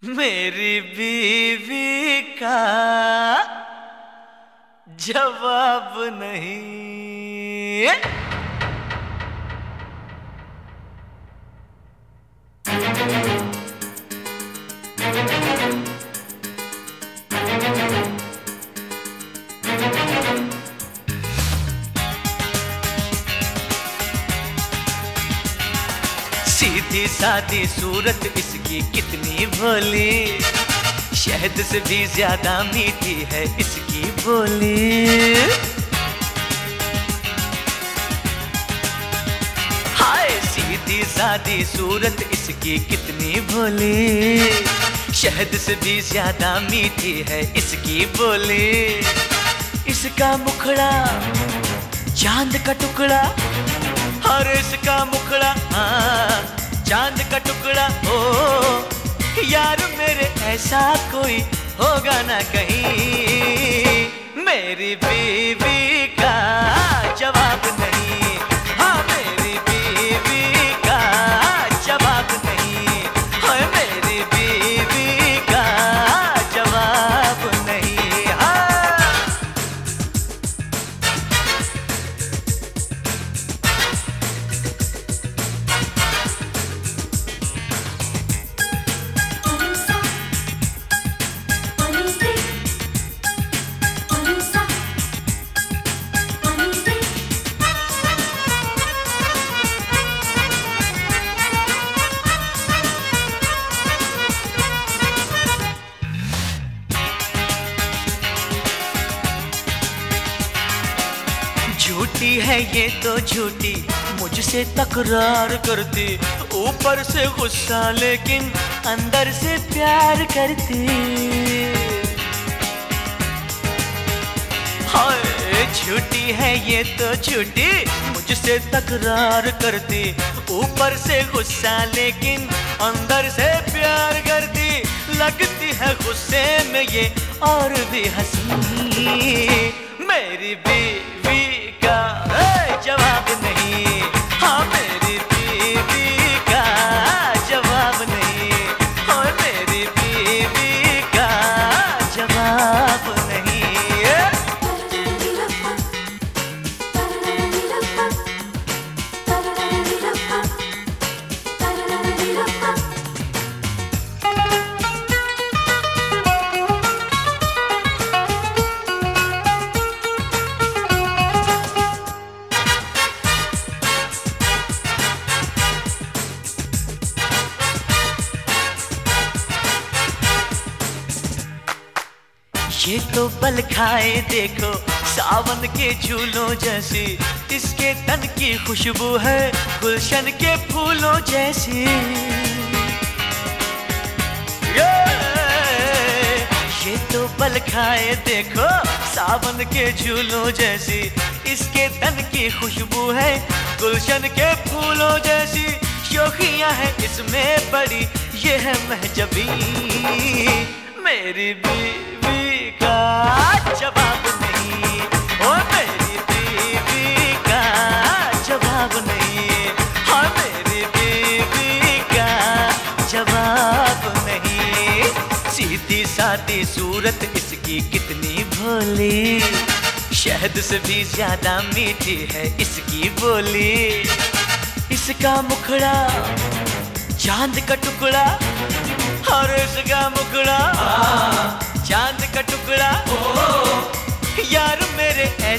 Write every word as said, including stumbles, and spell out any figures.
मेरी बीवी का जवाब नहीं। सीधी सादी सूरत इसकी कितनी भोली, शहद से भी ज्यादा मीठी है इसकी बोली। हाय सीधी सादी सूरत इसकी कितनी भोली, शहद से भी ज्यादा मीठी है इसकी बोली। इसका मुखड़ा चांद का टुकड़ा, और इसका मुखड़ा हाँ चांद का टुकड़ा हो। यार मेरे ऐसा कोई होगा ना कहीं। मेरी बीवी का जवाब नहीं, हाँ मेरी बीवी का जवाब नहीं, हाँ मेरी बीवी का जवाब नहीं। हाँ झूठी है ये तो झूठी, मुझसे तकरार करती, ऊपर से गुस्सा लेकिन अंदर से प्यार करती। हाय झूठी है ये तो झूठी, मुझसे तकरार करती, ऊपर से गुस्सा लेकिन अंदर से प्यार करती। लगती है गुस्से में ये और भी हंसी। मेरी बीवी का जवाब नहीं, हाँ मेरी बीवी का जवाब नहीं, हाँ मेरी बीवी का जवाब नहीं। ये तो बल खाए देखो सावन के झूलों जैसी, इसके तन की खुशबू है गुलशन के फूलों जैसी। ये, ये तो बल खाए देखो सावन के झूलों जैसी, इसके तन की खुशबू है गुलशन के फूलों जैसी। शोखियां है इसमें बड़ी ये है महजबी। मेरी बीवी का जवाब नहीं, ओ मेरी बीवी का जवाब नहीं, हाँ मेरी बीवी का जवाब नहीं। सीधी सादी सूरत इसकी कितनी भोली, शहद से भी ज्यादा मीठी है इसकी बोली। इसका मुखड़ा चांद का टुकड़ा, और इसका मुखड़ा चांद का टुकड़ा। यार मेरे